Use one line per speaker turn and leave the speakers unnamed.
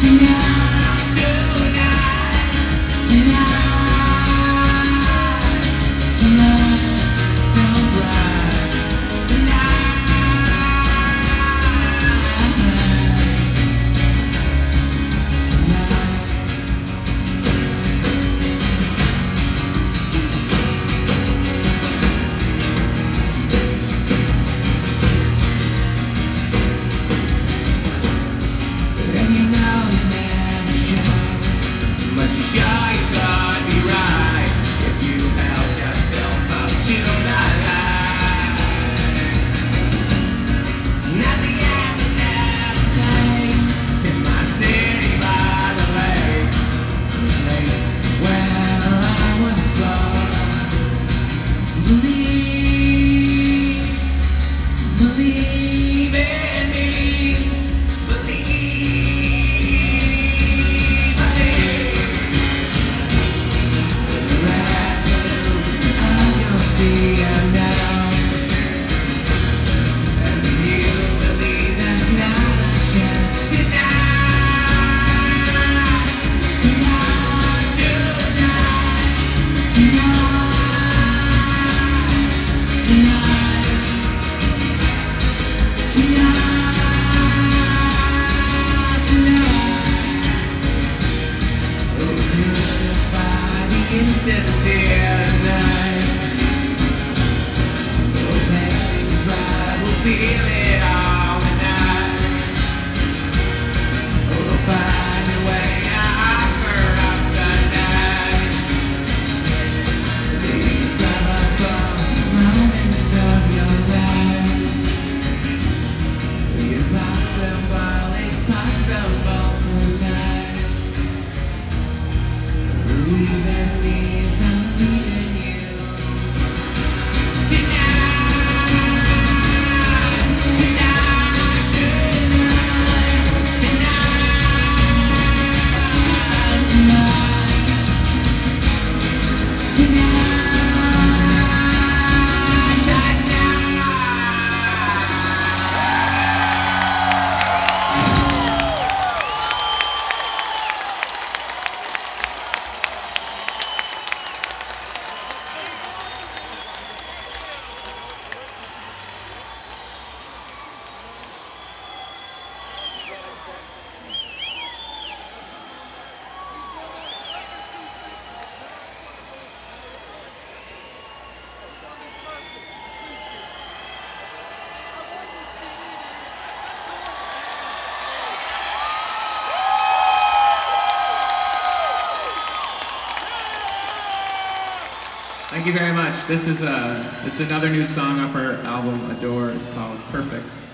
Believe in me, believe as you'll see and now. And you believe there's not a chance tonight, tonight, tonight, tonight, tonight. Innocence here tonight. Oh, things right, we'll feel it all tonight. Oh, we'll find a way out of the night. Please grab up the moments of your life. It's possible, it's possible tonight. Believe in me, I'm leading you. Tonight, tonight, tonight, tonight, tonight,
Thank you very much. This is another new song off our album Adore. It's called Perfect.